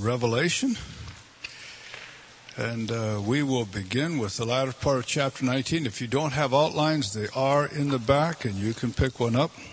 Revelation, and we will begin with the latter part of chapter 19. If you don't have outlines, they are in the back and you can pick one up.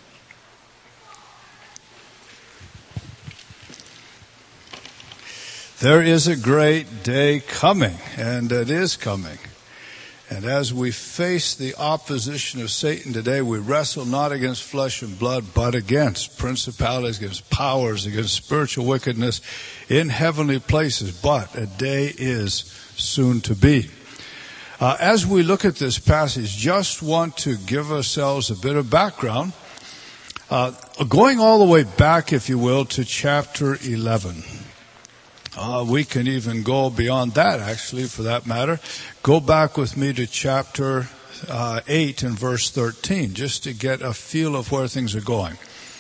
There is a great day coming, and it is coming. And as we face the opposition of Satan today, we wrestle not against flesh and blood, but against principalities, against powers, against spiritual wickedness in heavenly places. But a day is soon to be. As we look at this passage, just want to give ourselves a bit of background. Going all the way back, if you will, to chapter 11. We can even go beyond that, actually, for that matter. Go back with me to chapter 8 and verse 13, just to get a feel of where things are going.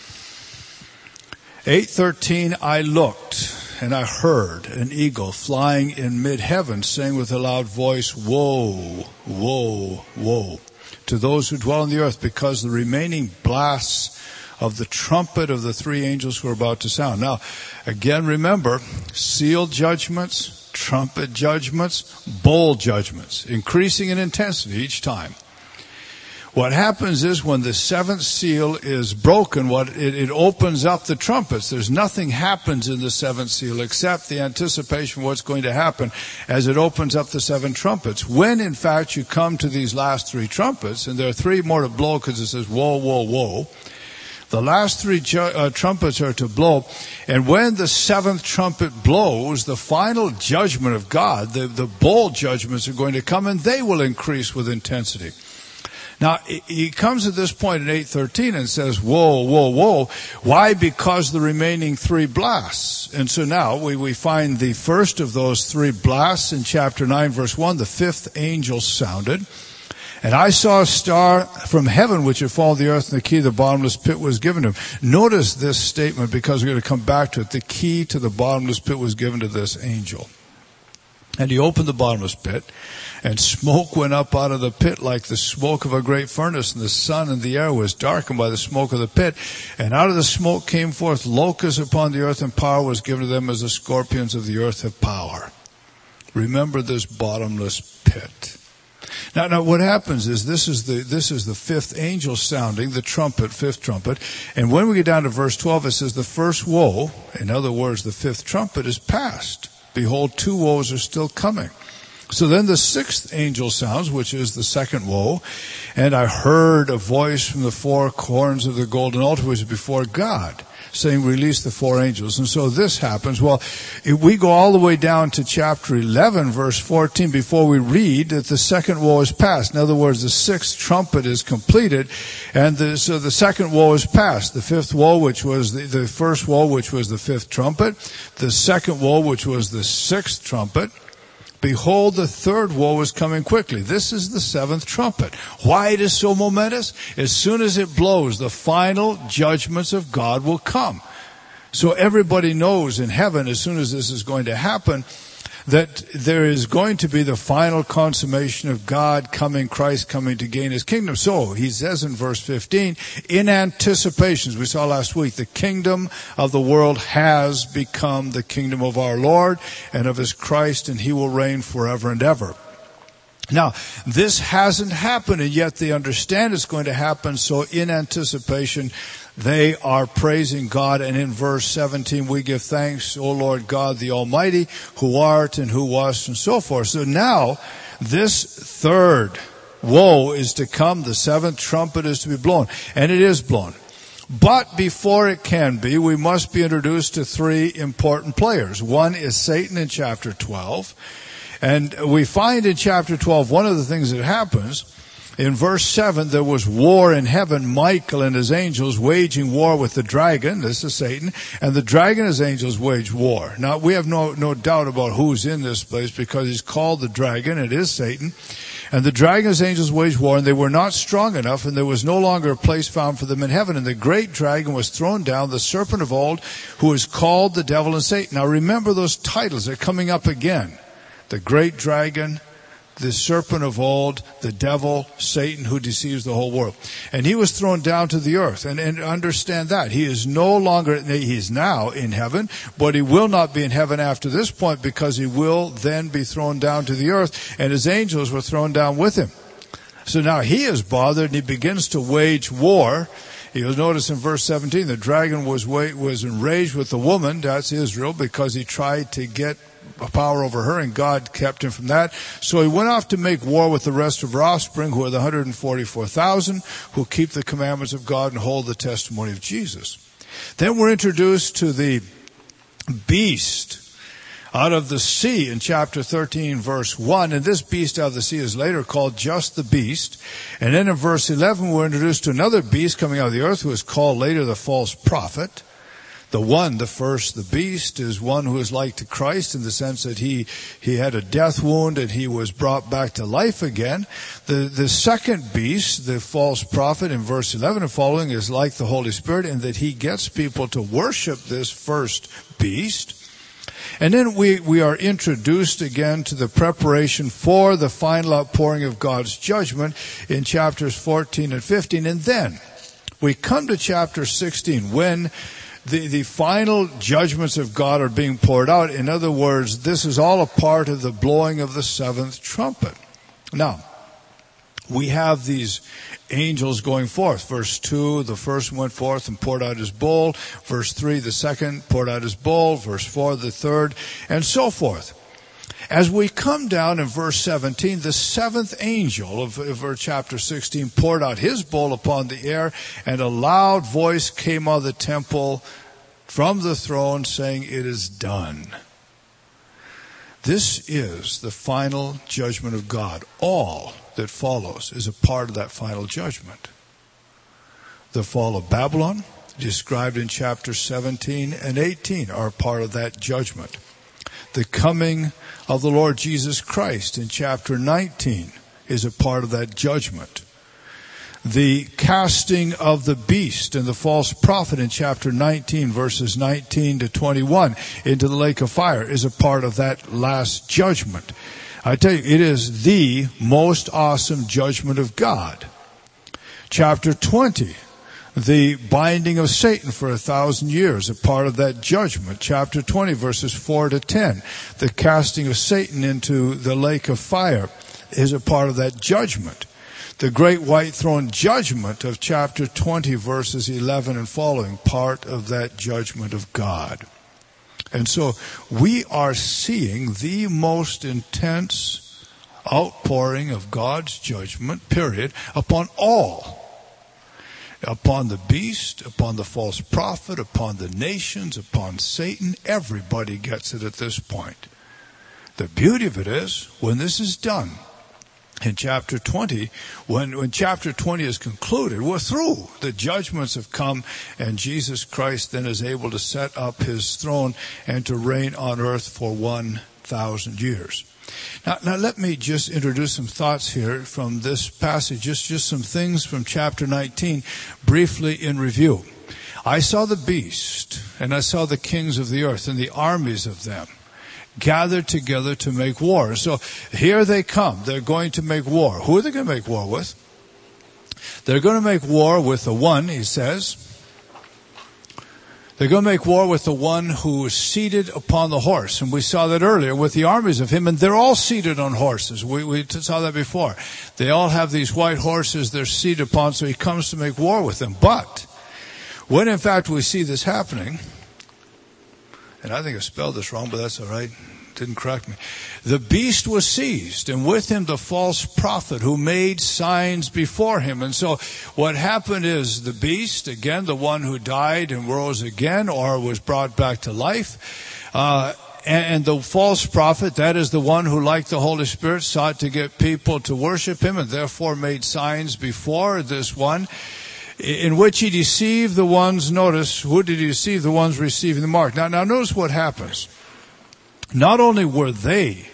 8:13, I looked, and I heard an eagle flying in mid-heaven, saying with a loud voice, Woe, woe, woe, to those who dwell on the earth, because the remaining blasts of the trumpet of the three angels who are about to sound. Now, again, remember, seal judgments, trumpet judgments, bowl judgments, increasing in intensity each time. What happens is when the seventh seal is broken, it opens up the trumpets. There's nothing happens in the seventh seal except the anticipation of what's going to happen as it opens up the seven trumpets. When, in fact, you come to these last three trumpets, and there are three more to blow because it says, woe, woe, woe. The last three trumpets are to blow, and when the seventh trumpet blows, the final judgment of God, the bowl judgments are going to come, and they will increase with intensity. Now, he comes at this point in 8:13 and says, Woe, woe, woe. Why? Because the remaining three blasts. And so now we find the first of those three blasts in chapter 9, verse 1, the fifth angel sounded. And I saw a star from heaven which had fallen to the earth, and the key of the bottomless pit was given to him. Notice this statement, because we're going to come back to it. The key to the bottomless pit was given to this angel. And he opened the bottomless pit, and smoke went up out of the pit like the smoke of a great furnace, and the sun and the air was darkened by the smoke of the pit. And out of the smoke came forth locusts upon the earth, and power was given to them as the scorpions of the earth have power. Remember this bottomless pit. Now what happens is this is the fifth angel sounding the trumpet, fifth trumpet. And when we get down to verse 12, it says the first woe, in other words, the fifth trumpet is past. Behold, two woes are still coming. So then the sixth angel sounds, which is the second woe. And I heard a voice from the four horns of the golden altar, which is before God, saying, release the four angels. And so this happens. Well, if we go all the way down to chapter 11, verse 14, before we read that the second woe is past. In other words, the sixth trumpet is completed, and so the second woe is past. The fifth woe, which was the first woe, which was the fifth trumpet. The second woe, which was the sixth trumpet. Behold, the third woe is coming quickly. This is the seventh trumpet. Why it is so momentous? As soon as it blows, the final judgments of God will come. So everybody knows in heaven, as soon as this is going to happen, that there is going to be the final consummation of God coming, Christ coming to gain his kingdom. So he says in verse 15, in anticipation, as we saw last week, the kingdom of the world has become the kingdom of our Lord and of his Christ, and he will reign forever and ever. Now, this hasn't happened, and yet they understand it's going to happen, so in anticipation, they are praising God. And in verse 17, we give thanks, O Lord God, the Almighty, who art and who was, and so forth. So now, this third woe is to come. The seventh trumpet is to be blown, and it is blown. But before it can be, we must be introduced to three important players. One is Satan in chapter 12. And we find in chapter 12, one of the things that happens, in verse 7, there was war in heaven, Michael and his angels waging war with the dragon, this is Satan, and the dragon and his angels wage war. Now, we have no doubt about who's in this place, because he's called the dragon, it is Satan. And the dragon and his angels waged war, and they were not strong enough, and there was no longer a place found for them in heaven. And the great dragon was thrown down, the serpent of old, who is called the devil and Satan. Now remember those titles, they're coming up again. The great dragon, the serpent of old, the devil, Satan, who deceives the whole world. And he was thrown down to the earth. And understand that. He is no longer, he is now in heaven, but he will not be in heaven after this point, because he will then be thrown down to the earth, and his angels were thrown down with him. So now he is bothered, and he begins to wage war. You'll notice in verse 17, the dragon was enraged with the woman, that's Israel, because he tried to get power over her, and God kept him from that. So he went off to make war with the rest of her offspring, who are the 144,000, who keep the commandments of God and hold the testimony of Jesus. Then we're introduced to the beast out of the sea in chapter 13, verse 1. And this beast out of the sea is later called just the beast. And then in verse 11, we're introduced to another beast coming out of the earth, who is called later the false prophet. The beast, is one who is like to Christ in the sense that he had a death wound and he was brought back to life again. The second beast, the false prophet, in verse 11 and following, is like the Holy Spirit in that he gets people to worship this first beast. And then we are introduced again to the preparation for the final outpouring of God's judgment in chapters 14 and 15. And then we come to chapter 16 when the final judgments of God are being poured out. In other words, this is all a part of the blowing of the seventh trumpet. Now, we have these angels going forth. Verse 2, the first went forth and poured out his bowl. Verse 3, the second poured out his bowl. Verse 4, the third, and so forth. As we come down in verse 17, the seventh angel of chapter 16 poured out his bowl upon the air, and a loud voice came out of the temple from the throne saying, "It is done." This is the final judgment of God. All that follows is a part of that final judgment. The fall of Babylon, described in chapter 17 and 18, are part of that judgment. The coming of the Lord Jesus Christ in chapter 19 is a part of that judgment. The casting of the beast and the false prophet in chapter 19, verses 19 to 21, into the lake of fire is a part of that last judgment. I tell you, it is the most awesome judgment of God. Chapter 20, the binding of Satan for 1,000 years, a part of that judgment. Chapter 20, verses 4 to 10, the casting of Satan into the lake of fire is a part of that judgment. The great white throne judgment of chapter 20, verses 11 and following, part of that judgment of God. And so we are seeing the most intense outpouring of God's judgment, period, upon all. Upon the beast, upon the false prophet, upon the nations, upon Satan. Everybody gets it at this point. The beauty of it is, when this is done, in chapter 20, when chapter 20 is concluded, we're through. The judgments have come, and Jesus Christ then is able to set up his throne and to reign on earth for 1,000 years. Now let me just introduce some thoughts here from this passage, just some things from chapter 19, briefly in review. I saw the beast, and I saw the kings of the earth and the armies of them gathered together to make war. So here they come. They're going to make war. Who are they going to make war with? They're going to make war with the one, he says. They're going to make war with the one who is seated upon the horse. And we saw that earlier with the armies of him. And they're all seated on horses. We saw that before. They all have these white horses they're seated upon. So he comes to make war with them. But when in fact we see this happening, and I think I spelled this wrong, but that's all right. Didn't correct me. The beast was seized, and with him the false prophet who made signs before him. And so what happened is the beast, again, the one who died and rose again or was brought back to life, and the false prophet, that is the one who, like the Holy Spirit, sought to get people to worship him and therefore made signs before this one, in which he deceived the ones, notice, who did he deceive? The ones receiving the mark. Now notice what happens. Not only were they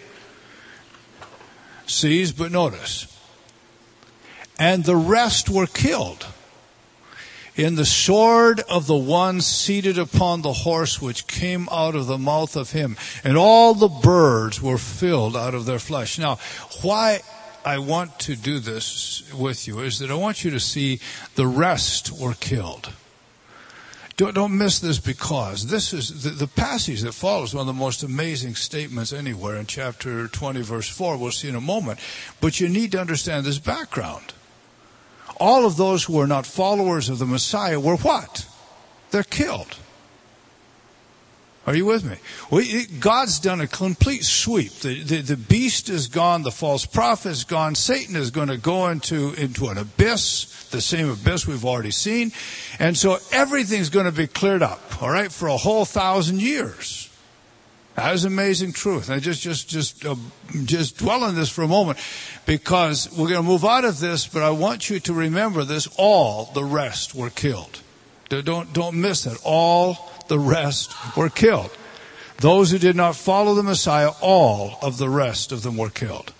seized, but notice, and the rest were killed. in the sword of the one seated upon the horse which came out of the mouth of him, and all the birds were filled out of their flesh. Now, why I want to do this with you is that I want you to see the rest were killed. Don't miss this, because this is the passage that follows one of the most amazing statements anywhere in chapter 20, verse 4. We'll see in a moment. But you need to understand this background. All of those who were not followers of the Messiah were what? They're killed. Are you with me? God's done a complete sweep. The beast is gone. The false prophet is gone. Satan is going to go into an abyss, the same abyss we've already seen. And so everything's going to be cleared up, all right, for a whole 1,000 years. That is amazing truth. And just dwell on this for a moment, because we're going to move out of this, but I want you to remember this. All the rest were killed. Don't miss that. All the rest were killed. Those who did not follow the Messiah, all of the rest of them were killed.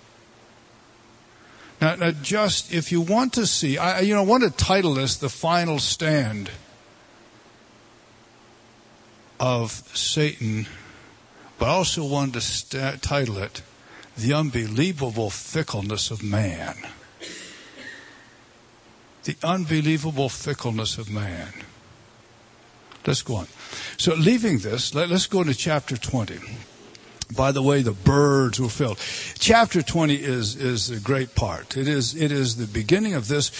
Now just, if you want to see, I want to title this The Final Stand of Satan, but I also wanted to title it The Unbelievable Fickleness of Man. The unbelievable fickleness of man. Let's go on. So leaving this, let's go to chapter 20. By the way, the birds were filled. Chapter 20 is a great part. It is the beginning of this.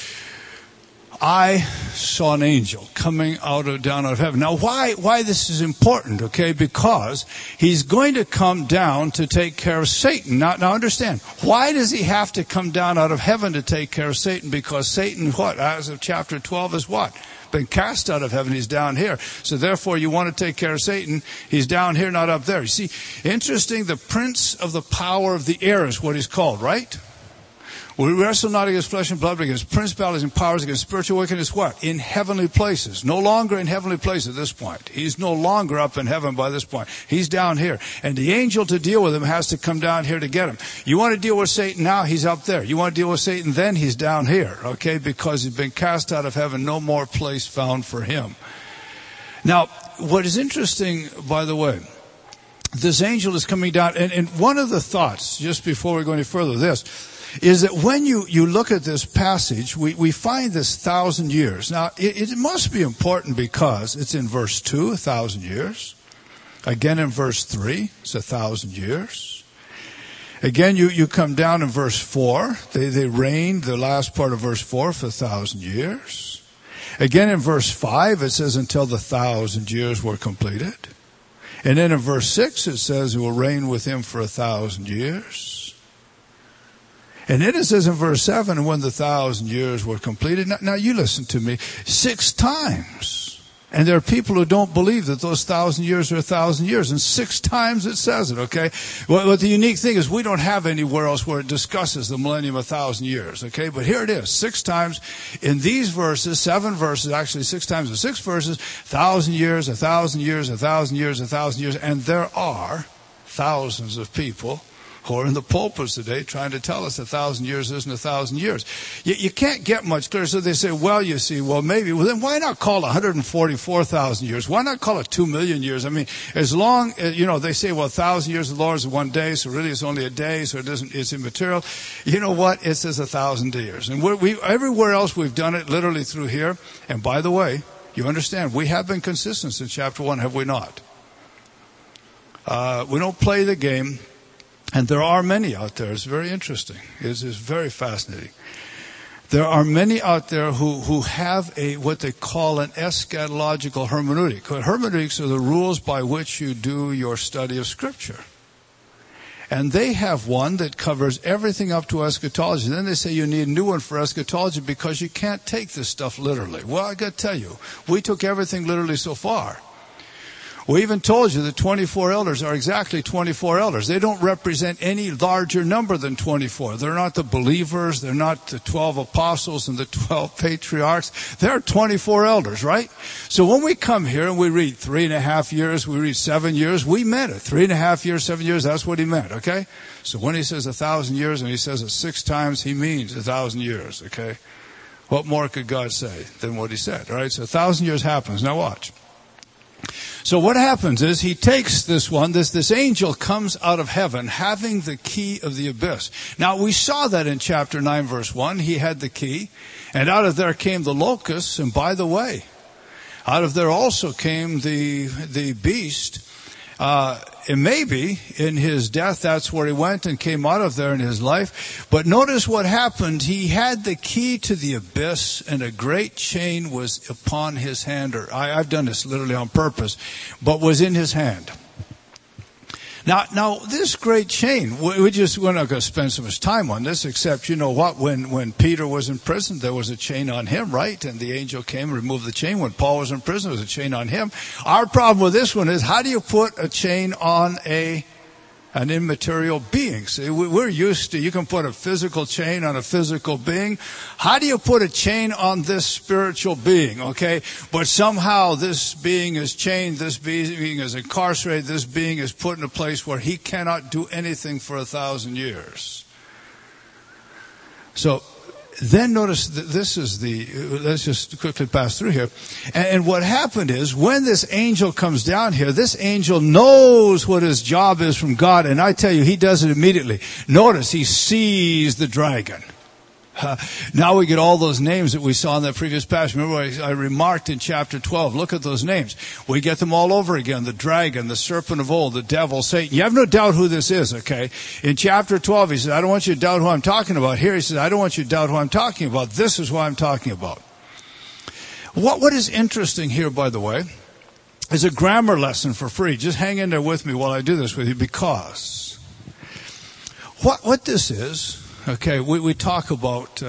I saw an angel coming down out of heaven. Now, why this is important, okay? Because he's going to come down to take care of Satan. Now understand, why does he have to come down out of heaven to take care of Satan? Because Satan, as of chapter 12, is what? Been cast out of heaven. He's down here. So therefore, you want to take care of Satan. He's down here, not up there. You see, interesting, the prince of the power of the air is what he's called, right? We wrestle not against flesh and blood, but against principalities and powers, against spiritual wickedness, what? In heavenly places. No longer in heavenly places at this point. He's no longer up in heaven by this point. He's down here. And the angel to deal with him has to come down here to get him. You want to deal with Satan now? He's up there. You want to deal with Satan then? He's down here. Okay? Because he's been cast out of heaven. No more place found for him. Now, what is interesting, by the way, this angel is coming down. And one of the thoughts, just before we go any further, is that when you look at this passage, we find this 1,000 years. Now, it must be important because it's in verse 2, 1,000 years. Again in verse 3, it's 1,000 years. Again, you come down in verse 4. They reigned, the last part of verse 4, for 1,000 years. Again in verse 5, it says until the 1,000 years were completed. And then in verse 6, it says it will reign with him for 1,000 years. And then it says in verse 7, when the 1,000 years were completed. Now you listen to me. 6 times. And there are people who don't believe that those 1,000 years are 1,000 years. And 6 times it says it, okay? Well, the unique thing is we don't have anywhere else where it discusses the millennium 1,000 years, okay? But here it is. 6 times in these verses, 7 verses, actually 6 times in 6 verses, 1,000 years, 1,000 years, 1,000 years, 1,000 years. And there are thousands of people who are in the pulpits today trying to tell us 1,000 years isn't 1,000 years. You can't get much clearer. So they say, maybe. Well, then why not call 144,000 years? Why not call it 2 million years? I mean, as long as, they say, 1,000 years of the Lord is 1 day, so really it's only a day, so it's immaterial. You know what? It says 1,000 years. And everywhere else we've done it literally through here. And by the way, you understand, we have been consistent since chapter 1, have we not? We don't play the game. And there are many out there. It's very interesting. It's very fascinating. There are many out there who have what they call an eschatological hermeneutic. Hermeneutics are the rules by which you do your study of Scripture. And they have one that covers everything up to eschatology. Then they say you need a new one for eschatology because you can't take this stuff literally. Well, I got to tell you, we took everything literally so far. We even told you that 24 elders are exactly 24 elders. They don't represent any larger number than 24. They're not the believers. They're not the 12 apostles and the 12 patriarchs. They're 24 elders, right? So when we come here and we read 3.5 years, we read 7 years, we meant it. 3.5 years, 7 years, that's what he meant, okay? So when he says 1,000 years and he says it 6 times, he means 1,000 years, okay? What more could God say than what he said? All right, so 1,000 years happens. Now watch. So what happens is he takes this one, this angel comes out of heaven having the key of the abyss. Now we saw that in chapter 9 verse 1. He had the key, and out of there came the locusts, and by the way, out of there also came the beast. And maybe in his death, that's where he went and came out of there in his life. But notice what happened. He had the key to the abyss, and a great chain was upon his hand. Or I've done this literally on purpose, but was in his hand. Now this great chain, we're not going to spend so much time on this, except you know what, when Peter was in prison, there was a chain on him, right? And the angel came and removed the chain. When Paul was in prison, there was a chain on him. Our problem with this one is, how do you put a chain on an immaterial being? See, we're used to, you can put a physical chain on a physical being. How do you put a chain on this spiritual being, okay? But somehow this being is chained, this being is incarcerated, this being is put in a place where he cannot do anything for 1,000 years. So, then notice that this is let's just quickly pass through here. And what happened is, when this angel comes down here, this angel knows what his job is from God, and I tell you, he does it immediately. Notice, he sees the dragon. Now we get all those names that we saw in that previous passage. Remember I remarked in chapter 12, look at those names. We get them all over again. The dragon, the serpent of old, the devil, Satan. You have no doubt who this is, okay? In chapter 12, he says, I don't want you to doubt who I'm talking about. Here he says, I don't want you to doubt who I'm talking about. This is who I'm talking about. What is interesting here, by the way, is a grammar lesson for free. Just hang in there with me while I do this with you, because what this is, okay, we talk about,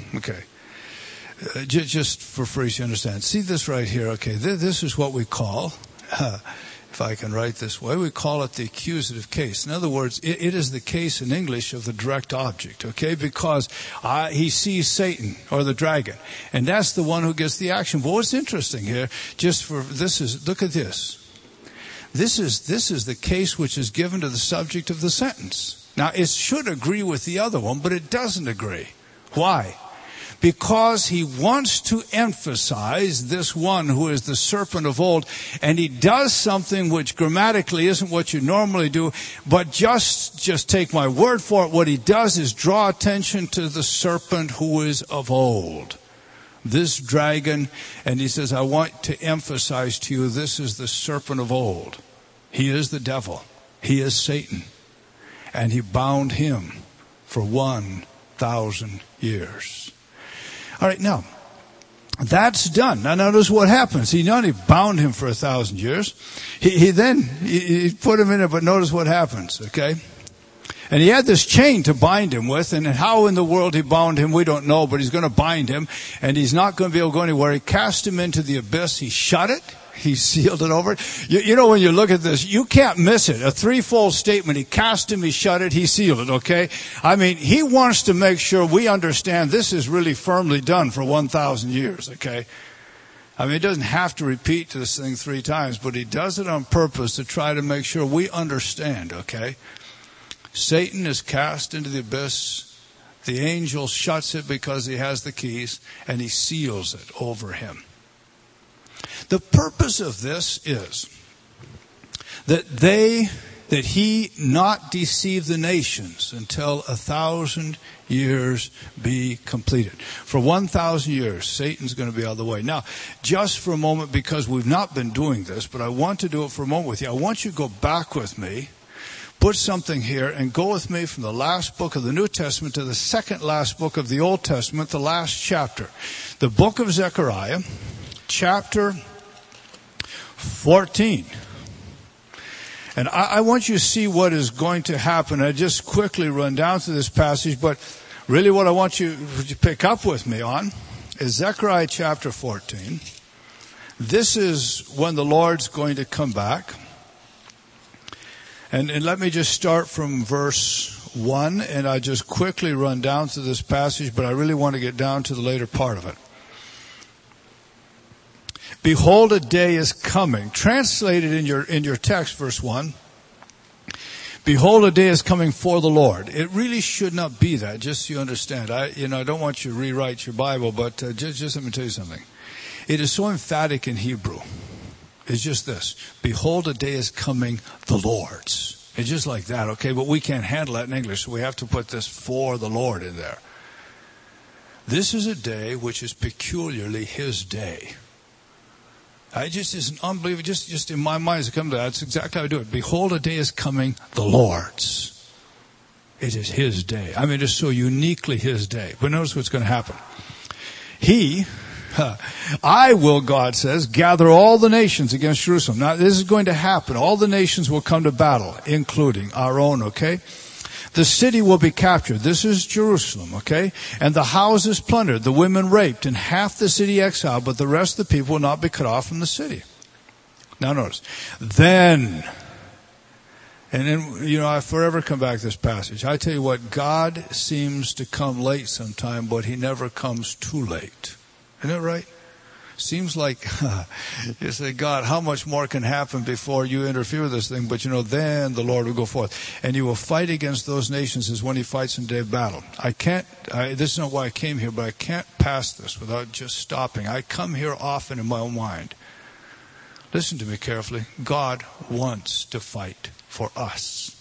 just for free so you understand. See this right here, okay, this is what we call, if I can write this way, we call it the accusative case. In other words, it is the case in English of the direct object, okay, because he sees Satan, or the dragon, and that's the one who gets the action. But what's interesting here, look at this. This is the case which is given to the subject of the sentence. Now, it should agree with the other one, but it doesn't agree. Why? Because he wants to emphasize this one who is the serpent of old, and he does something which grammatically isn't what you normally do, but just take my word for it. What he does is draw attention to the serpent who is of old. This dragon, and he says, I want to emphasize to you, this is the serpent of old. He is the devil. He is Satan. And he bound him for 1,000 years. All right, now, that's done. Now notice what happens. He not only bound him for 1,000 years, he put him in it, but notice what happens, okay? And he had this chain to bind him with, and how in the world he bound him, we don't know, but he's going to bind him, and he's not going to be able to go anywhere. He cast him into the abyss. He shut it. He sealed it over. You know, when you look at this, you can't miss it. A threefold statement. He cast him, he shut it, he sealed it, okay? I mean, he wants to make sure we understand this is really firmly done for 1,000 years, okay? I mean, he doesn't have to repeat this thing 3 times, but he does it on purpose to try to make sure we understand, okay? Satan is cast into the abyss. The angel shuts it because he has the keys, and he seals it over him. The purpose of this is that he not deceive the nations until 1,000 years be completed. For 1,000 years, Satan's going to be out of the way. Now, just for a moment, because we've not been doing this, but I want to do it for a moment with you. I want you to go back with me, put something here, and go with me from the last book of the New Testament to the second last book of the Old Testament, the last chapter. The book of Zechariah, chapter 14. And I want you to see what is going to happen. I just quickly run down through this passage, but really what I want you to pick up with me on is Zechariah chapter 14. This is when the Lord's going to come back. And let me just start from verse 1, and I just quickly run down through this passage, but I really want to get down to the later part of it. Behold, a day is coming. Translated in your text, verse 1. Behold, a day is coming for the Lord. It really should not be that, just so you understand. I don't want you to rewrite your Bible, but just let me tell you something. It is so emphatic in Hebrew. It's just this. Behold, a day is coming, the Lord's. It's just like that, okay? But we can't handle that in English, so we have to put this for the Lord in there. This is a day which is peculiarly His day. It's an unbelievable, just in my mind, it's come to that. That's exactly how I do it. Behold, a day is coming, the Lord's. It is His day. I mean, it is so uniquely His day. But notice what's going to happen. I will, God says, gather all the nations against Jerusalem. Now, this is going to happen. All the nations will come to battle, including our own, okay? The city will be captured. This is Jerusalem, okay? And the houses plundered, the women raped, and half the city exiled, but the rest of the people will not be cut off from the city. Now notice. Then, and then, I forever come back to this passage. I tell you what, God seems to come late sometime, but He never comes too late. Isn't that right? Seems like, you say, God, how much more can happen before you interfere with this thing? But then the Lord will go forth. And He will fight against those nations as when He fights in day of battle. This is not why I came here, but I can't pass this without just stopping. I come here often in my own mind. Listen to me carefully. God wants to fight for us.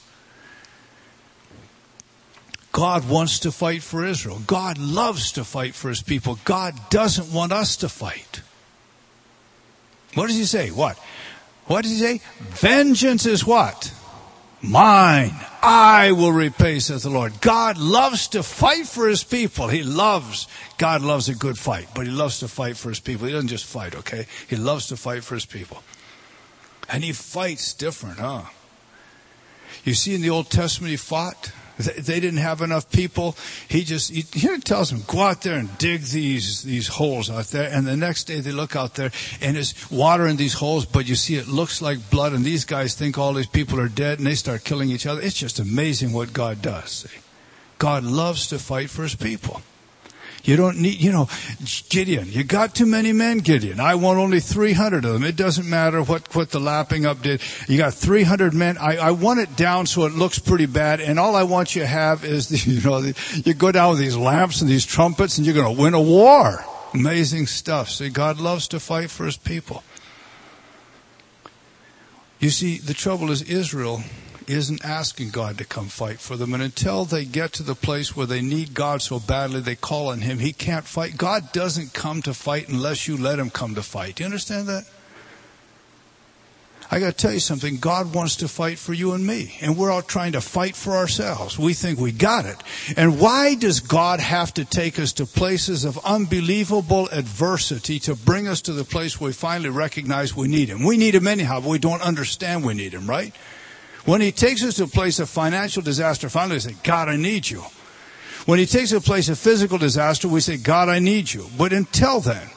God wants to fight for Israel. God loves to fight for His people. God doesn't want us to fight. What does He say? What? What does He say? Vengeance is what? Mine. I will repay, saith the Lord. God loves to fight for His people. God loves a good fight, but He loves to fight for His people. He doesn't just fight, okay? He loves to fight for His people. And He fights different, huh? You see, in the Old Testament, He fought. They didn't have enough people. He tells them, go out there and dig these holes out there. And the next day they look out there and there's water in these holes, but you see it looks like blood. And these guys think all these people are dead and they start killing each other. It's just amazing what God does. See? God loves to fight for His people. You don't need, Gideon. You got too many men, Gideon. I want only 300 of them. It doesn't matter what the lapping up did. You got 300 men. I want it down so it looks pretty bad. And all I want you to have is, you go down with these lamps and these trumpets and you're going to win a war. Amazing stuff. See, God loves to fight for His people. You see, the trouble is Israel isn't asking God to come fight for them. And until they get to the place where they need God so badly they call on Him, He can't fight. God doesn't come to fight unless you let Him come to fight. Do you understand that? I got to tell you something. God wants to fight for you and me. And we're all trying to fight for ourselves. We think we got it. And why does God have to take us to places of unbelievable adversity to bring us to the place where we finally recognize we need Him? We need Him anyhow, but we don't understand we need Him, right? When He takes us to a place of financial disaster, finally we say, God, I need You. When He takes us to a place of physical disaster, we say, God, I need You. But until then,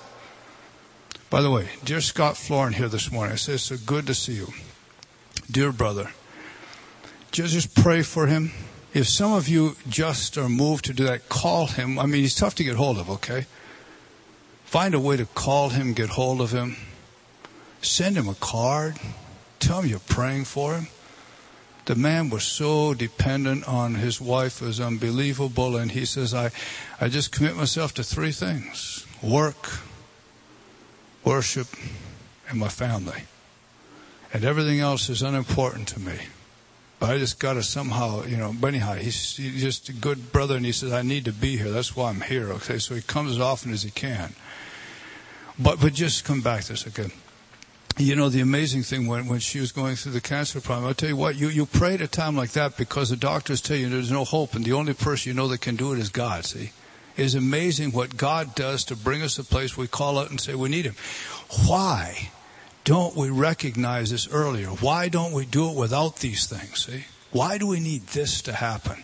by the way, dear Scott Florin here this morning, I say it's so good to see you. Dear brother, just pray for him. If some of you just are moved to do that, call him. I mean, he's tough to get hold of, okay? Find a way to call him, get hold of him. Send him a card. Tell him you're praying for him. The man was so dependent on his wife. It was unbelievable. And he says, I just commit myself to 3 things. Work, worship, and my family. And everything else is unimportant to me. But I just got to somehow, but anyhow, he's just a good brother. And he says, I need to be here. That's why I'm here. Okay, so he comes as often as he can. But just come back to this again. The amazing thing when she was going through the cancer problem, I'll tell you what, you pray at a time like that because the doctors tell you there's no hope, and the only person that can do it is God, see? It is amazing what God does to bring us to a place we call out and say we need Him. Why don't we recognize this earlier? Why don't we do it without these things, see? Why do we need this to happen?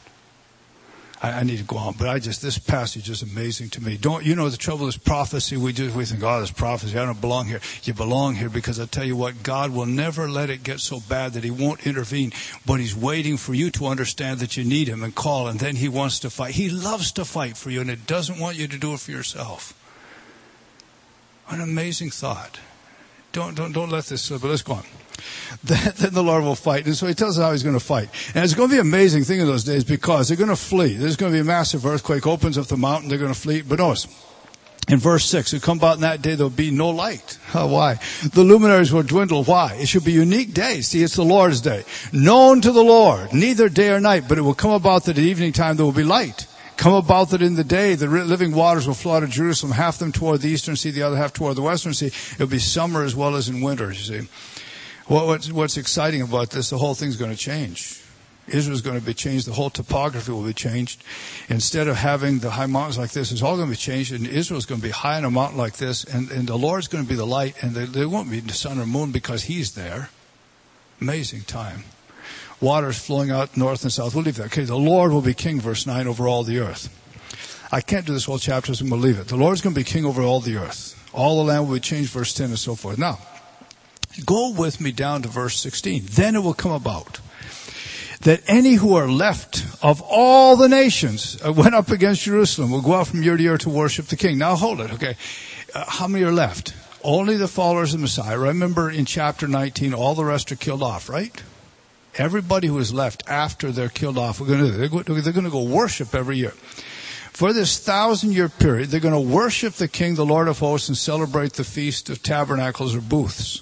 I need to go on, but this passage is amazing to me. The trouble is prophecy. We think, this prophecy, I don't belong here. You belong here because I tell you what, God will never let it get so bad that He won't intervene, but He's waiting for you to understand that you need Him and call, and then He wants to fight. He loves to fight for you, and it doesn't want you to do it for yourself. An amazing thought. Don't let this slip. But let's go on. Then the Lord will fight. And so he tells us how he's going to fight. And it's going to be an amazing thing in those days because they're going to flee. There's going to be a massive earthquake, opens up the mountain, they're going to flee. But notice, in verse 6, it come about in that day there will be no light. Why? The luminaries will dwindle. Why? It should be a unique day. See, it's the Lord's day. Known to the Lord, neither day or night, but it will come about that at evening time there will be light. Come about that in the day the living waters will flow out of Jerusalem, half them toward the eastern sea, the other half toward the western sea. It will be summer as well as in winter, you see. What's exciting about this, the whole thing's going to change. Israel's going to be changed. The whole topography will be changed. Instead of having the high mountains like this, it's all going to be changed. And Israel's going to be high on a mountain like this. And the Lord's going to be the light. And there won't be the sun or moon because he's there. Amazing time. Waters flowing out north and south. We'll leave that. Okay, the Lord will be king, verse 9, over all the earth. I can't do this whole chapter, so I'm going to leave it. The Lord's going to be king over all the earth. All the land will be changed, verse 10 and so forth. Now, go with me down to verse 16. Then it will come about that any who are left of all the nations went up against Jerusalem will go out from year to year to worship the king. Now hold it, okay. How many are left? Only the followers of Messiah. Remember in chapter 19, all the rest are killed off, right? Everybody who is left after they're killed off, they're going to go worship every year. For this 1,000-year period, they're going to worship the King, the Lord of hosts, and celebrate the Feast of Tabernacles or Booths.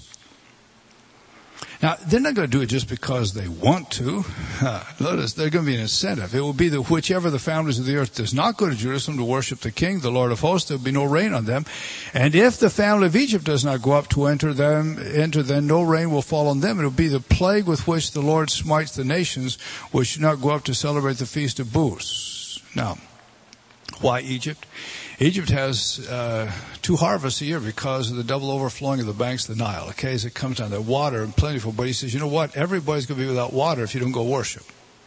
Now, they're not going to do it just because they want to. Notice, there's going to be an incentive. It will be that whichever the families of the earth does not go to Jerusalem to worship the King, the Lord of hosts, there will be no rain on them. And if the family of Egypt does not go up to enter, then no rain will fall on them. It will be the plague with which the Lord smites the nations which do not go up to celebrate the Feast of Booths. Now, why Egypt? Egypt has 2 harvests a year because of the double overflowing of the banks of the Nile. Okay, as it comes down, the water and plentiful. But he says, you know what? Everybody's going to be without water if you don't go worship.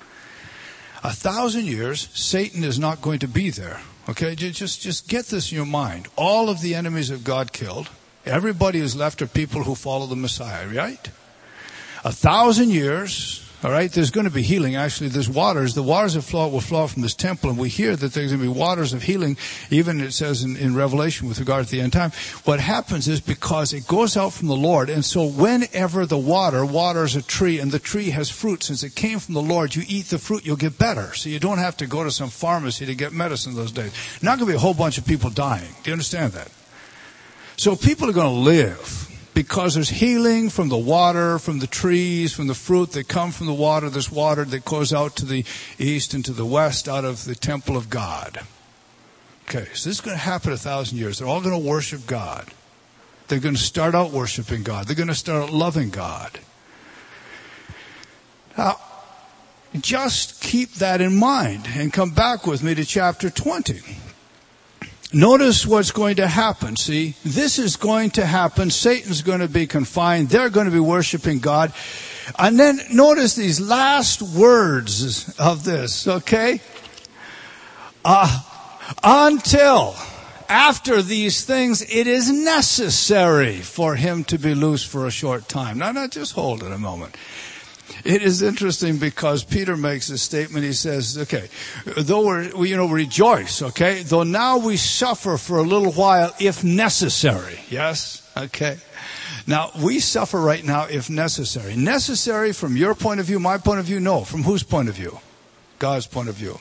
1,000 years, Satan is not going to be there. Okay, just get this in your mind. All of the enemies of God killed. Everybody who's left are people who follow the Messiah, right? 1,000 years. All right, there's going to be healing. Actually, there's waters. The waters that flow will flow from this temple, and we hear that there's going to be waters of healing. Even it says in Revelation with regard to the end time. What happens is because it goes out from the Lord, and so whenever the water waters a tree, and the tree has fruit, since it came from the Lord, you eat the fruit, you'll get better. So you don't have to go to some pharmacy to get medicine those days. Not going to be a whole bunch of people dying. Do you understand that? So people are going to live. Because there's healing from the water, from the trees, from the fruit that come from the water. There's water that goes out to the east and to the west out of the temple of God. Okay, so this is going to happen 1,000 years. They're all going to worship God. They're going to start out worshiping God. They're going to start out loving God. Now, just keep that in mind and come back with me to chapter 20. Notice what's going to happen. See, this is going to happen. Satan's going to be confined. They're going to be worshiping God. And then notice these last words of this, okay? Until after these things, it is necessary for him to be loose for a short time. Now, just hold it a moment. It is interesting because Peter makes a statement. He says, okay, though we rejoice, okay, though now we suffer for a little while if necessary. Yes? Okay. Now, we suffer right now if necessary. Necessary from your point of view, my point of view? No. From whose point of view? God's point of view.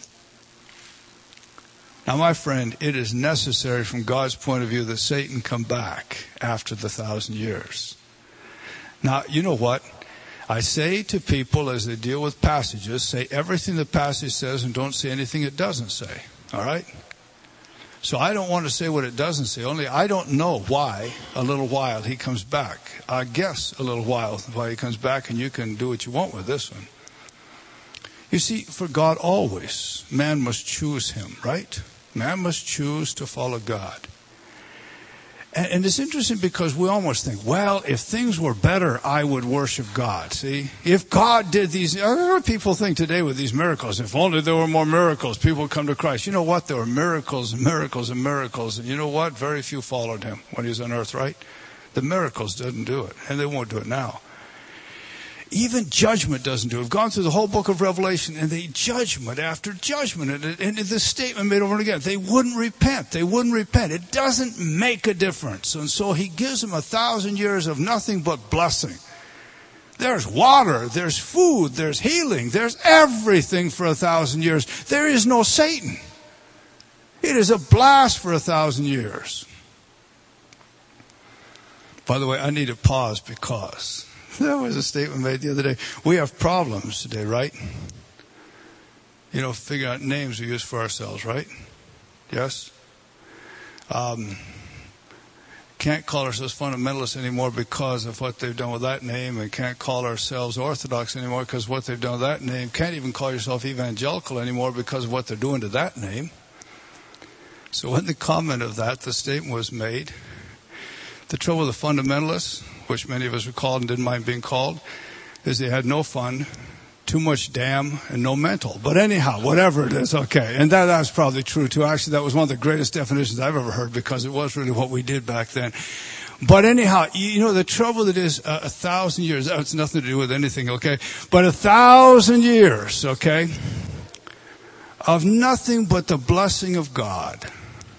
Now, my friend, it is necessary from God's point of view that Satan come back after the 1,000 years. Now, you know what? I say to people as they deal with passages, say everything the passage says and don't say anything it doesn't say. All right? So I don't want to say what it doesn't say. Only I don't know why a little while he comes back. I guess a little while why he comes back, and you can do what you want with this one. You see, for God always, man must choose him, right? Man must choose to follow God. And it's interesting because we almost think, well, if things were better, I would worship God. See, if God did these, people think today with these miracles, if only there were more miracles, people would come to Christ. You know what? There were miracles and miracles and miracles. And you know what? Very few followed him when he was on earth, right? The miracles didn't do it, and they won't do it now. Even judgment doesn't do it. We've gone through the whole book of Revelation, and the judgment after judgment, and this statement made over and again, they wouldn't repent. They wouldn't repent. It doesn't make a difference. And so he gives them 1,000 years of nothing but blessing. There's water, there's food, there's healing, there's everything for 1,000 years. There is no Satan. It is a blast for 1,000 years. By the way, I need to pause because there was a statement made the other day. We have problems today, right? You know, figure out names we use for ourselves, right? Yes? Can't call ourselves fundamentalists anymore because of what they've done with that name, and can't call ourselves orthodox anymore because of what they've done with that name. Can't even call yourself evangelical anymore because of what they're doing to that name. So when the comment of that, the statement was made, the trouble with the fundamentalists, which many of us were called and didn't mind being called, is they had no fun, too much damn, and no mental. But anyhow, whatever it is, okay. And that's probably true too. Actually, that was one of the greatest definitions I've ever heard because it was really what we did back then. But anyhow, you know, the trouble that is 1,000 years, it's nothing to do with anything, okay? But 1,000 years, okay, of nothing but the blessing of God.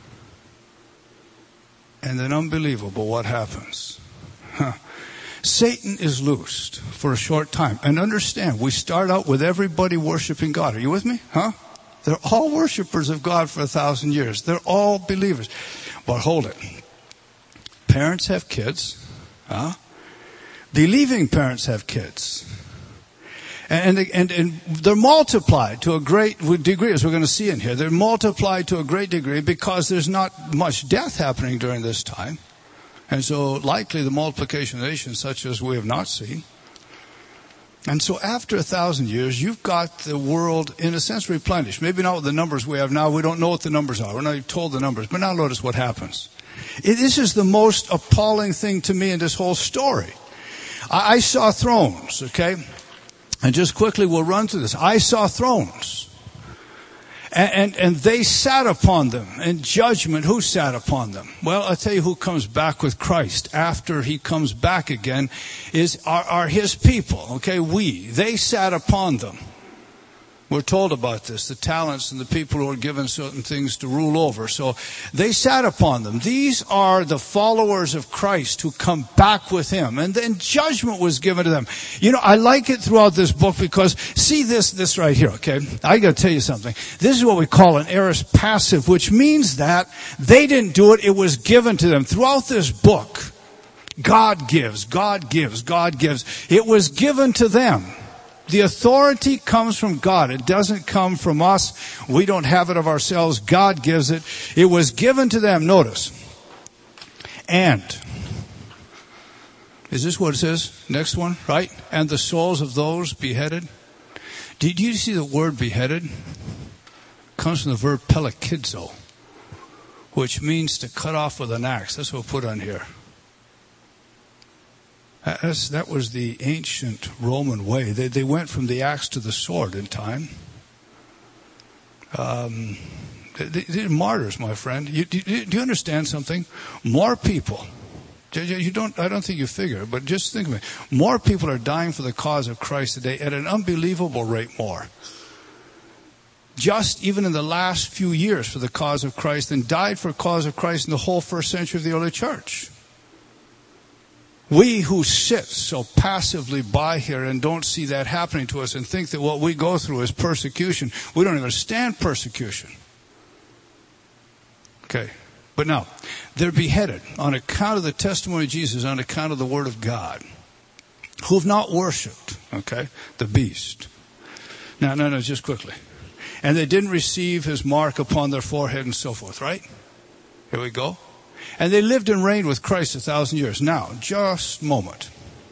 And then unbelievable, what happens? Satan is loosed for a short time. And understand, we start out with everybody worshiping God. Are you with me? They're all worshipers of God for 1,000 years. They're all believers. But hold it. Parents have kids. Believing parents have kids. And they're multiplied to a great degree, as we're going to see in here. They're multiplied to a great degree because there's not much death happening during this time. And so likely the multiplication of nations such as we have not seen. And so after 1,000 years, you've got the world, in a sense, replenished. Maybe not with the numbers we have now. We don't know what the numbers are. We're not even told the numbers. But now notice what happens. This is the most appalling thing to me in this whole story. I saw thrones, okay? And just quickly we'll run through this. I saw thrones. And they sat upon them. And judgment, who sat upon them? Well, I'll tell you who comes back with Christ after he comes back again are his people. Okay, they sat upon them. We're told about this, the talents and the people who are given certain things to rule over. So they sat upon them. These are the followers of Christ who come back with him. And then judgment was given to them. You know, I like it throughout this book because, see this right here, okay? I gotta tell you something. This is what we call an aorist passive, which means that they didn't do it, it was given to them. Throughout this book, God gives, God gives, God gives. It was given to them. The authority comes from God. It doesn't come from us. We don't have it of ourselves. God gives it. It was given to them. Notice. And. Is this what it says? Next one, right? And the souls of those beheaded. Did you see the word beheaded? It comes from the verb pelakidzo, which means to cut off with an axe. That's what we'll put on here. That was the ancient Roman way. They went from the axe to the sword in time. They're martyrs, my friend. Do you understand something? More people. I don't think you figure, but just think of it. More people are dying for the cause of Christ today at an unbelievable rate more. Just even in the last few years for the cause of Christ than died for the cause of Christ in the whole first century of the early church. We who sit so passively by here and don't see that happening to us and think that what we go through is persecution. We don't understand persecution. Okay. But now, they're beheaded on account of the testimony of Jesus, on account of the Word of God, who have not worshipped, okay, the beast. No, just quickly. And they didn't receive his mark upon their forehead and so forth, right? Here we go. And they lived and reigned with Christ 1,000 years. Now, just a moment.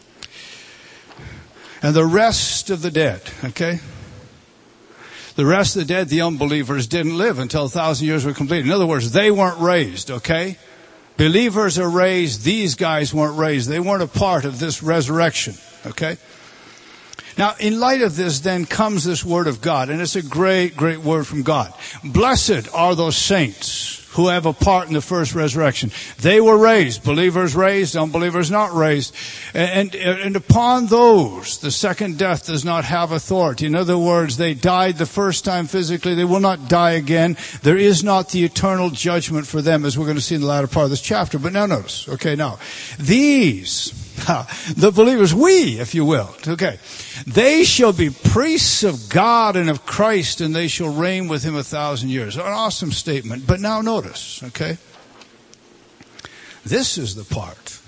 And the rest of the dead, okay? The rest of the dead, the unbelievers, didn't live until 1,000 years were completed. In other words, they weren't raised, okay? Believers are raised. These guys weren't raised. They weren't a part of this resurrection, okay? Now, in light of this, then comes this word of God. And it's a great, great word from God. Blessed are those saints who have a part in the first resurrection. They were raised, believers raised, unbelievers not raised. And upon those, the second death does not have authority. In other words, they died the first time physically. They will not die again. There is not the eternal judgment for them, as we're going to see in the latter part of this chapter. But now notice, okay, now, these, the believers, we, if you will, okay, they shall be priests of God and of Christ, and they shall reign with him 1,000 years. An awesome statement. But now notice, okay, this is the part.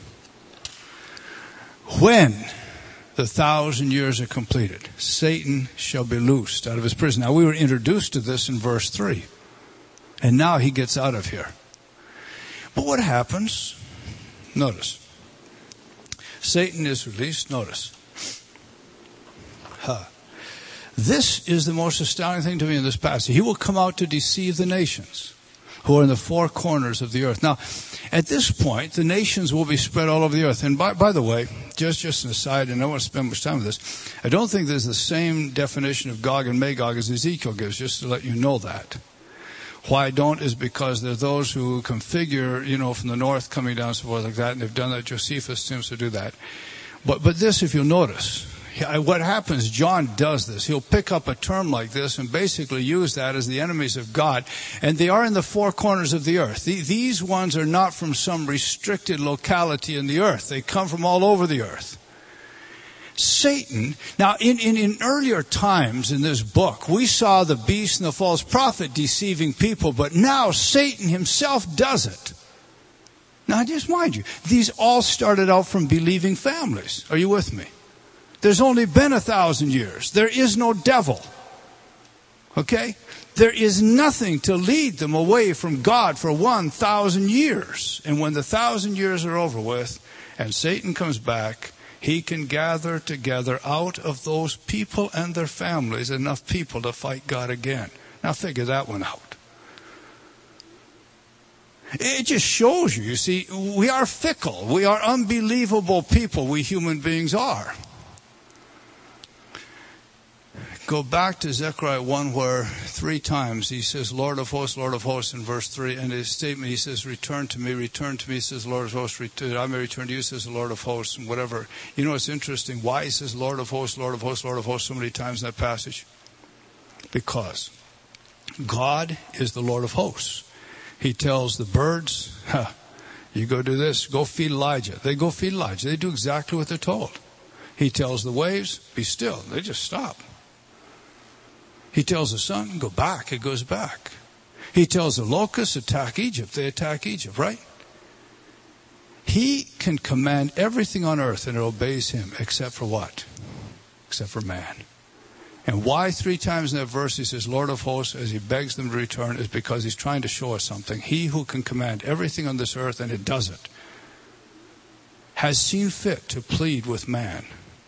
When the 1,000 years are completed, Satan shall be loosed out of his prison. Now, we were introduced to this in verse 3. And now he gets out of here. But what happens? Notice. Satan is released. Notice. This is the most astounding thing to me in this passage. He will come out to deceive the nations who are in the four corners of the earth. Now, at this point, the nations will be spread all over the earth. And by the way, just an aside, and I don't want to spend much time with this, I don't think there's the same definition of Gog and Magog as Ezekiel gives, just to let you know that. Why I don't is because there are those who configure, from the north coming down and so forth like that, and they've done that. Josephus seems to do that. But this, if you'll notice, what happens, John does this. He'll pick up a term like this and basically use that as the enemies of God. And they are in the four corners of the earth. These ones are not from some restricted locality in the earth. They come from all over the earth. Satan, now in earlier times in this book, we saw the beast and the false prophet deceiving people, but now Satan himself does it. Now just mind you, these all started out from believing families. Are you with me? There's only been 1,000 years. There is no devil. Okay? There is nothing to lead them away from God for 1,000 years. And when the 1,000 years are over with and Satan comes back, he can gather together out of those people and their families enough people to fight God again. Now figure that one out. It just shows you see, we are fickle. We are unbelievable people, we human beings are. Go back to Zechariah 1 where 3 times he says, Lord of hosts, in verse 3. And his statement, he says, return to me, he says, Lord of hosts, I may return to you, says the Lord of hosts, and whatever. You know, it's interesting. Why he says Lord of hosts so many times in that passage? Because God is the Lord of hosts. He tells the birds, you go do this, go feed Elijah. They go feed Elijah. They do exactly what they're told. He tells the waves, be still. They just stop. He tells the sun, go back. It goes back. He tells the locusts, attack Egypt. They attack Egypt, right? He can command everything on earth and it obeys him except for what? Except for man. And why 3 times in that verse he says, Lord of hosts, as he begs them to return, is because he's trying to show us something. He who can command everything on this earth, and it does it, has seen fit to plead with man.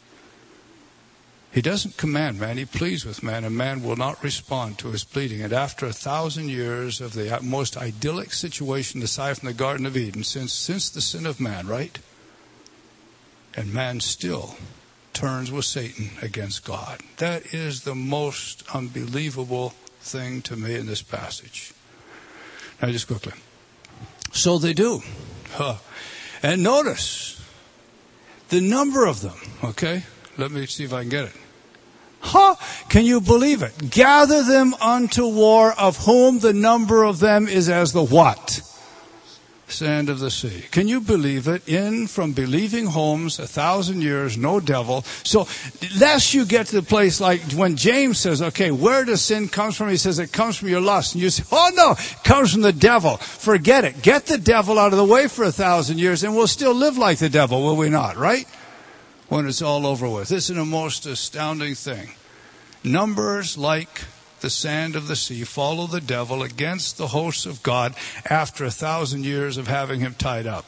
He doesn't command man, he pleads with man, and man will not respond to his pleading. And after 1,000 years of the most idyllic situation aside from the Garden of Eden, since the sin of man, right? And man still turns with Satan against God. That is the most unbelievable thing to me in this passage. Now just quickly. So they do. And notice the number of them, okay? Let me see if I can get it. Can you believe it? Gather them unto war, of whom the number of them is as the what? Sand of the sea. Can you believe it? In from believing homes, 1,000 years, no devil. So, lest you get to the place like when James says, okay, where does sin come from? He says it comes from your lust. And you say, oh no, it comes from the devil. Forget it. Get the devil out of the way for 1,000 years and we'll still live like the devil, will we not? Right? When it's all over with. This is the most astounding thing. Numbers like the sand of the sea follow the devil against the hosts of God after 1,000 years of having him tied up.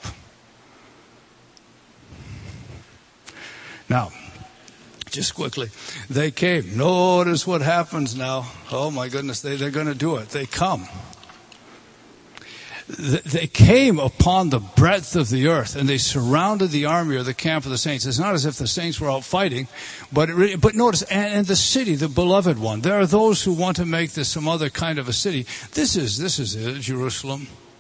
Now, just quickly, they came. Notice what happens now. Oh my goodness, they're going to do it. They come. They came upon the breadth of the earth and they surrounded the army or the camp of the saints. It's not as if the saints were out fighting, but notice, and the city, the beloved one. There are those who want to make this some other kind of a city. This is it, Jerusalem.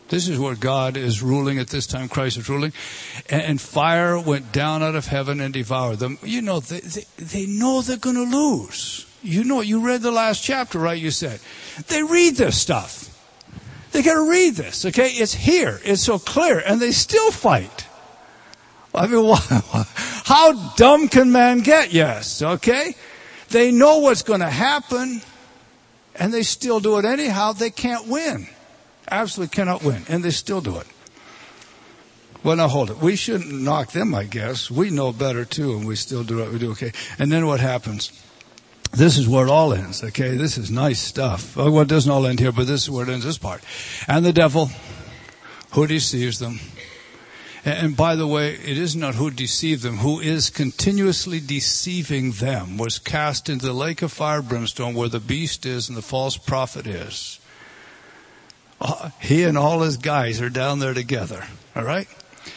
This is where God is ruling at this time. Christ is ruling. And fire went down out of heaven and devoured them. You know, they know they're going to lose. You know, you read the last chapter, right? You said. They read this stuff. They got to read this, okay? It's here. It's so clear. And they still fight. I mean, how dumb can man get? Yes, okay? They know what's going to happen. And they still do it anyhow. They can't win. Absolutely cannot win. And they still do it. Well, now hold it. We shouldn't knock them, I guess. We know better too, and we still do what we do, okay? And then what happens? This is where it all ends, okay? This is nice stuff. Well, it doesn't all end here, but this is where it ends, this part. And the devil, who deceives them. And by the way, it is not who deceived them, who is continuously deceiving them, was cast into the lake of fire and brimstone where the beast is and the false prophet is. He and all his guys are down there together. All right?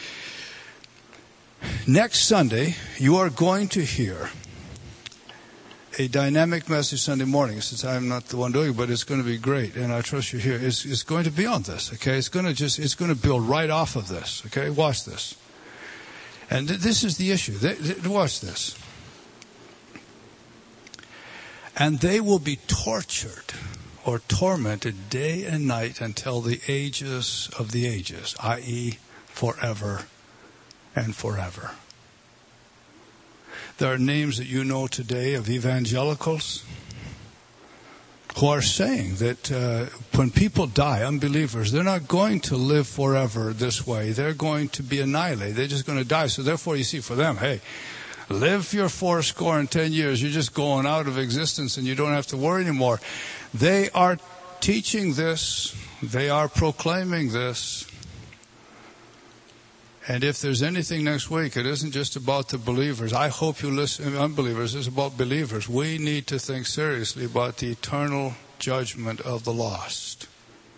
Next Sunday, you are going to hear a dynamic message Sunday morning, since I'm not the one doing it, but it's going to be great, and I trust you're here. It's going to be on this, okay? It's going to build right off of this, okay? Watch this. And this is the issue. Watch this. And they will be tortured or tormented day and night until the ages of the ages, i.e., forever and forever. There are names that you know today of evangelicals who are saying that when people die, unbelievers, they're not going to live forever this way. They're going to be annihilated. They're just going to die. So therefore, you see, for them, hey, live your 10 years. You're just going out of existence and you don't have to worry anymore. They are teaching this. They are proclaiming this. And if there's anything next week, it isn't just about the believers. I hope you listen, unbelievers. It's about believers. We need to think seriously about the eternal judgment of the lost.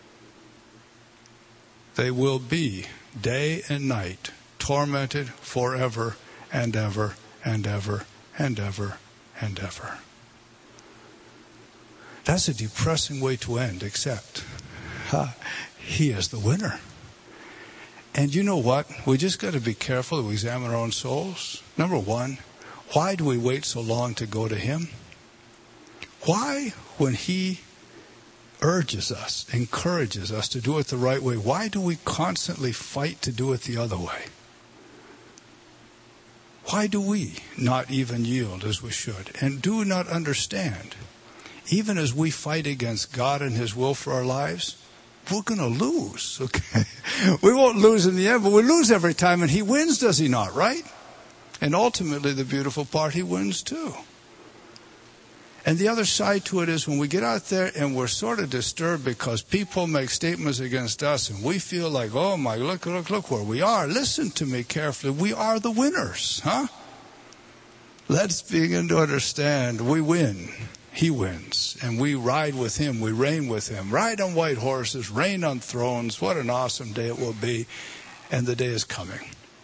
They will be day and night tormented forever and ever and ever and ever and ever. That's a depressing way to end, except he is the winner. And you know what? We just got to be careful that we examine our own souls. Number one, why do we wait so long to go to him? Why, when he urges us, encourages us to do it the right way, why do we constantly fight to do it the other way? Why do we not even yield as we should and do not understand? Even as we fight against God and his will for our lives, we're going to lose, okay? We won't lose in the end, but we lose every time, and he wins, does he not, right? And ultimately, the beautiful part, he wins too. And the other side to it is when we get out there and we're sort of disturbed because people make statements against us and we feel like, oh my, look where we are. Listen to me carefully. We are the winners, huh? Let's begin to understand we win. He wins. And we ride with him. We reign with him. Ride on white horses. Reign on thrones. What an awesome day it will be. And the day is coming.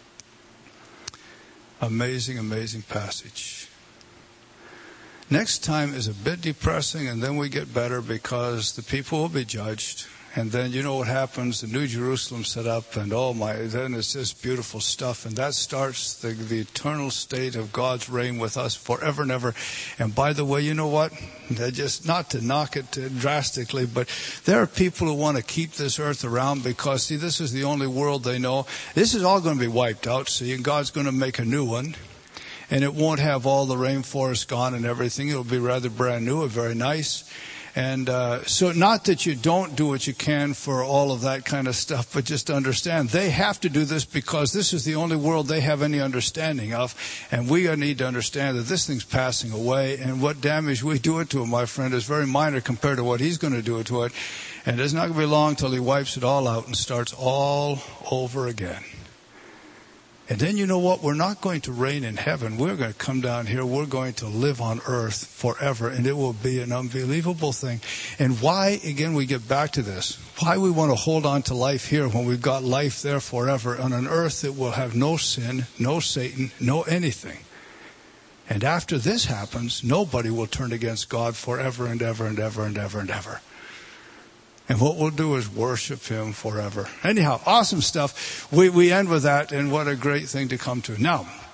Amazing, amazing passage. Next time is a bit depressing, and then we get better because the people will be judged. And then you know what happens, the New Jerusalem set up, and then it's just beautiful stuff. And that starts the eternal state of God's reign with us forever and ever. And by the way, you know what? Just not to knock it drastically, but there are people who want to keep this earth around because, see, this is the only world they know. This is all going to be wiped out, see, and God's going to make a new one. And it won't have all the rainforest gone and everything. It'll be rather brand new and very nice. And so not that you don't do what you can for all of that kind of stuff, but just to understand they have to do this because this is the only world they have any understanding of. And we need to understand that this thing's passing away. And what damage we do it to it, my friend, is very minor compared to what he's going to do to it. And it's not going to be long till he wipes it all out and starts all over again. And then you know what? We're not going to reign in heaven. We're going to come down here. We're going to live on earth forever. And it will be an unbelievable thing. And why, again, we get back to this. Why we want to hold on to life here when we've got life there forever on an earth that will have no sin, no Satan, no anything. And after this happens, nobody will turn against God forever and ever and ever and ever and ever. And what we'll do is worship him forever. Anyhow, awesome stuff. We end with that, and what a great thing to come to. Now,